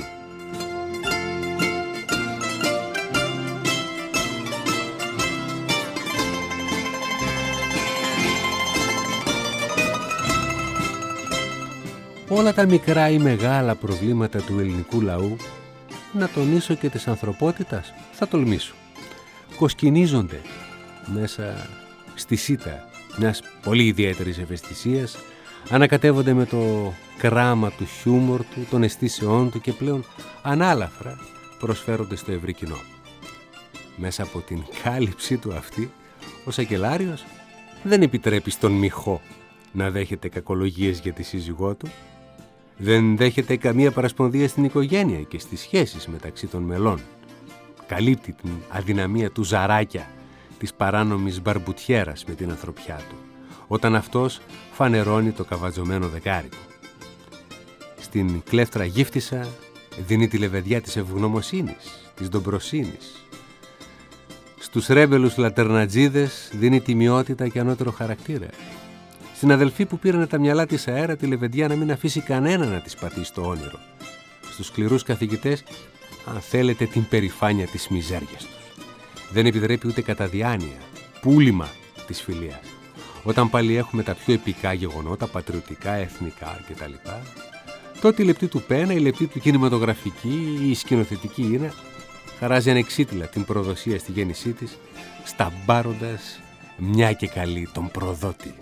Όλα τα μικρά ή μεγάλα προβλήματα του ελληνικού λαού, να τονίσω και της ανθρωπότητας, θα τολμήσω, κοσκινίζονται μέσα στη σίτα μιας πολύ ιδιαίτερης ευαισθησίας, ανακατεύονται με το κράμα του χιούμορ του, των αισθήσεών του και πλέον ανάλαφρα προσφέρονται στο ευρύ κοινό. Μέσα από την κάλυψή του αυτή, ο Σακελάριος δεν επιτρέπει στον μοιχό να δέχεται κακολογίες για τη σύζυγό του, δεν δέχεται καμία παρασπονδία στην οικογένεια και στις σχέσεις μεταξύ των μελών. Καλύπτει την αδυναμία του ζαράκια της παράνομης μπαρμπουτιέρας με την ανθρωπιά του, όταν αυτός φανερώνει το καβατζωμένο δεκάρικο. Στην κλέφτρα γύφτισσα δίνει τη λεβεδιά της ευγνωμοσύνης, της ντομπροσύνης. Στους ρέμπελους λατερνατζίδες δίνει τιμιότητα και ανώτερο χαρακτήρα. Στην αδελφή που πήρανε τα μυαλά της αέρα τη λεβεντιά να μην αφήσει κανένα να της πατήσει το όνειρο. Στους σκληρούς καθηγητές, αν θέλετε, την περηφάνεια της μιζέριας τους. Δεν επιτρέπει ούτε κατά διάνοια, πούλημα της φιλίας. Όταν πάλι έχουμε τα πιο επικά γεγονότα, πατριωτικά, εθνικά κτλ., τότε η λεπτή του πένα, η λεπτή του κινηματογραφική ή η σκηνοθετική είναι, χαράζει ανεξίτηλα την προδοσία στη γέννησή της, σταμπάροντας μια και καλή τον προδότη.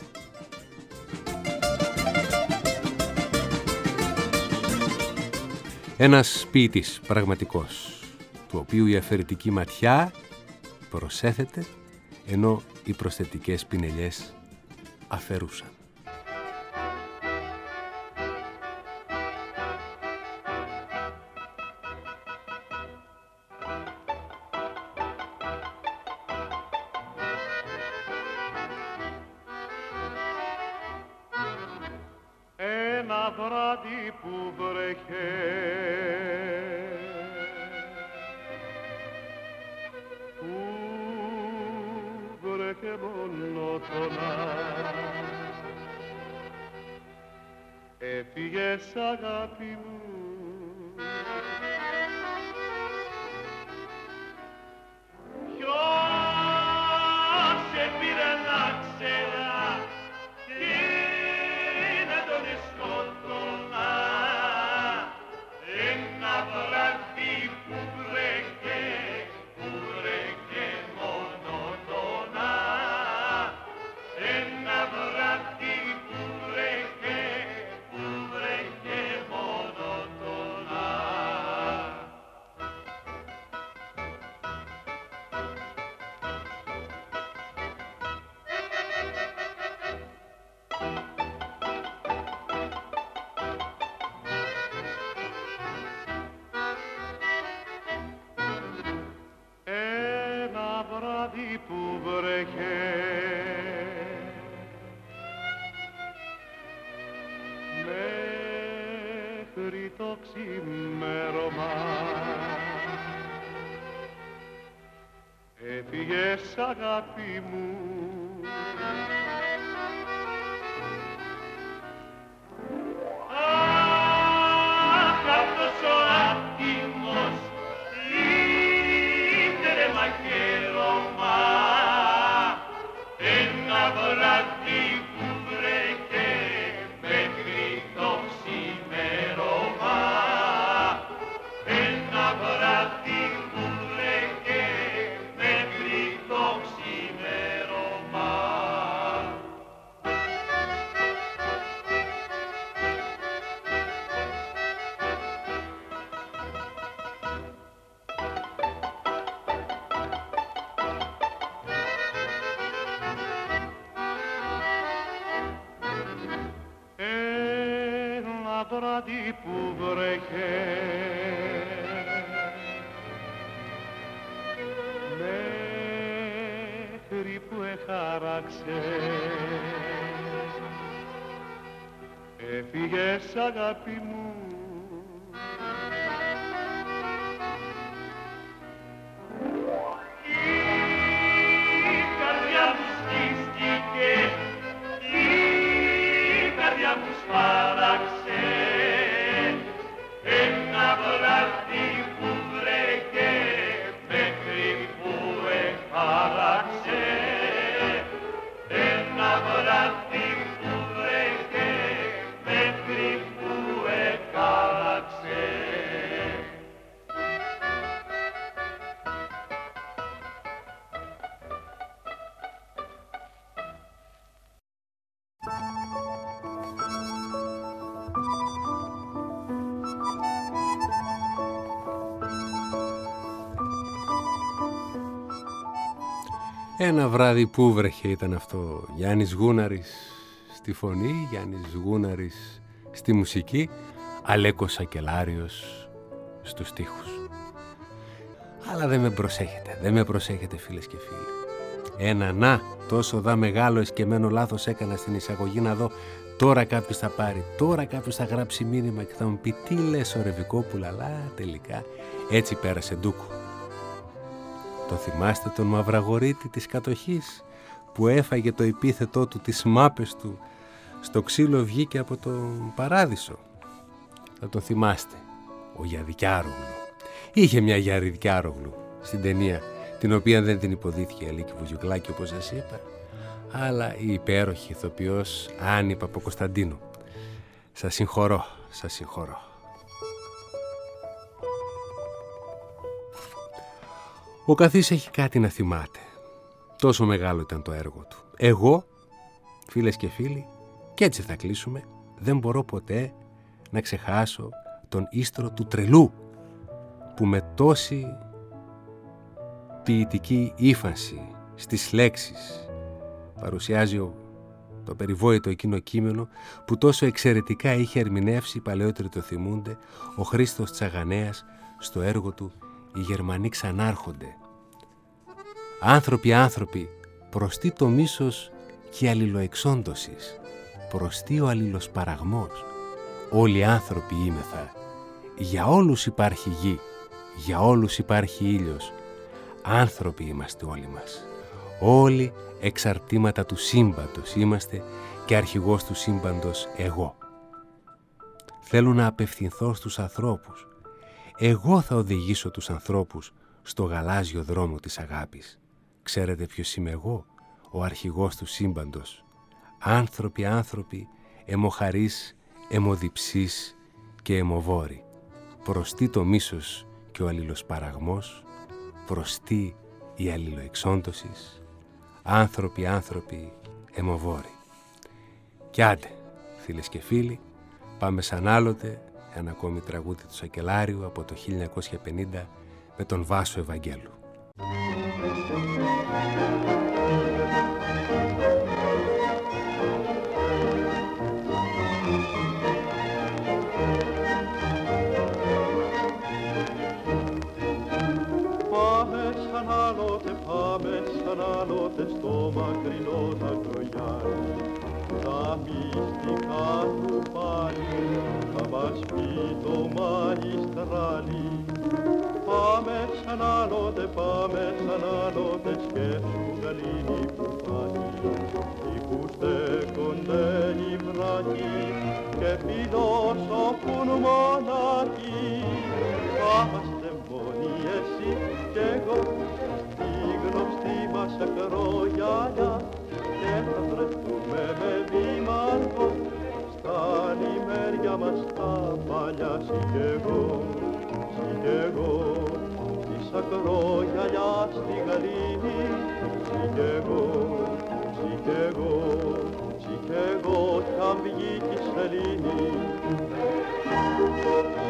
Ένας ποιητής πραγματικός, του οποίου η αφαιρετική ματιά προσέθεται, ενώ οι προσθετικές πινελιές αφαιρούσαν. Ένα βράδυ που βρέχε που βρέχε μονότονα έφυγες αγάπη μου ποιος σε πήρε να ξέρα βράδυ που βρέχε μέχρι το ξημέρωμα έφυγες αγάπη μου αχ αυτός ο άτιμος ήθελε μαχαίρωμα ένα βράδυ που βρέχε μέχρι το ξημέρωμα ένα βράδυ που βρέχε μέχρι το ξημέρωμα. Ένα βράδυ που βρέχε μέχρι που εχάραξες έφυγες αγάπη μου η καρδιά μου σκίστηκε η καρδιά μου σπάραξε ένα βράδυ που βρέχε μέχρι που εχάραξε ένα βράδυ που βρέχε μέχρι που εχάραξε. Ένα βράδυ που βρέχε ήταν αυτό. Γιάννης Γούναρης στη φωνή, Γιάννης Γούναρης στη μουσική, Αλέκος Σακελάριος στους στίχους. Αλλά δεν με προσέχετε, δεν με προσέχετε φίλες και φίλοι. Ένα να, τόσο δα μεγάλο εσκεμμένο λάθος έκανα στην εισαγωγή να δω. Τώρα κάποιος θα πάρει, τώρα κάποιος θα γράψει μήνυμα και θα μου πει τι λες ο Ρεβικόπουλα, αλλά τελικά έτσι πέρασε ντούκου. Το θυμάστε τον Μαυραγορίτη της κατοχής που έφαγε το επίθετό του, τις μάπες του, στο ξύλο βγήκε από τον Παράδεισο. Θα το θυμάστε. Ο Γιαδικιάρογλου. Είχε μια Γιαδικιάρογλου στην ταινία, την οποία δεν την υποδίθηκε η Αλίκη Βουγιουκλάκη όπως σας είπα, αλλά η υπέροχη ηθοποιός Άννη Παπακοσταντίνου. Σας συγχωρώ, σας συγχωρώ. Ο καθής έχει κάτι να θυμάται. Τόσο μεγάλο ήταν το έργο του. Εγώ, φίλες και φίλοι, και έτσι θα κλείσουμε, δεν μπορώ ποτέ να ξεχάσω τον ίστρο του τρελού που με τόση ποιητική ύφαση στις λέξεις παρουσιάζει το περιβόητο εκείνο κείμενο που τόσο εξαιρετικά είχε ερμηνεύσει, οι παλαιότεροι το θυμούνται, ο Χρήστος Τσαγανέας στο έργο του «Οι Γερμανοί ξανάρχονται». Άνθρωποι, άνθρωποι, προστεί το μίσος και η αλληλοεξόντωσης, προστεί ο αλληλοσπαραγμός. Όλοι άνθρωποι είμεθα, για όλους υπάρχει γη, για όλους υπάρχει ήλιος. Άνθρωποι είμαστε όλοι μας. Όλοι εξαρτήματα του σύμπαντος είμαστε και αρχηγός του σύμπαντος εγώ. Θέλω να απευθυνθώ στους ανθρώπους. Εγώ θα οδηγήσω τους ανθρώπους στο γαλάζιο δρόμο της αγάπης. Ξέρετε ποιος είμαι εγώ, ο αρχηγός του σύμπαντος. Άνθρωποι, άνθρωποι, αιμοχαρείς, αιμοδιψείς και αιμοβόροι. Προστεί το μίσος και ο αλληλοσπαραγμός, προστεί η αλληλοεξόντωσης. Άνθρωποι, άνθρωποι, αιμοβόροι. Κι άντε, φίλες και φίλοι, πάμε σαν άλλοτε ένα ακόμη τραγούδι του Σακελάριου από το χίλια εννιακόσια πενήντα με τον Βάσο Ευαγγέλου. Πάμε σαν άλλοτε, πάμε σαν σαν άλλοτε στο μακρινό δακρογιάλι. Τα μυστικά του πάλι θα μας πει το μαγιστράλι. Πάμε σαν άλλοτε, πάμε σαν άλλοτε, σκέψου γαλήνη που πάλι. Ή που στέκονται οι βράχοι και φιλόσοφουν μονάχοι. Θα είμαστε μόνοι εσύ κι εγώ στη γνωστή μας ακρογιαλιά και θα βρεθούμε με βήμα αργό στα λιμέρια μας τα παλιά. Συ κι εγώ, συ κι εγώ, της ακρογιαλιάς στη γαλήνη. Συ κι εγώ, συ κι εγώ, συ κι εγώ κι αν βγει κι η σελήνη.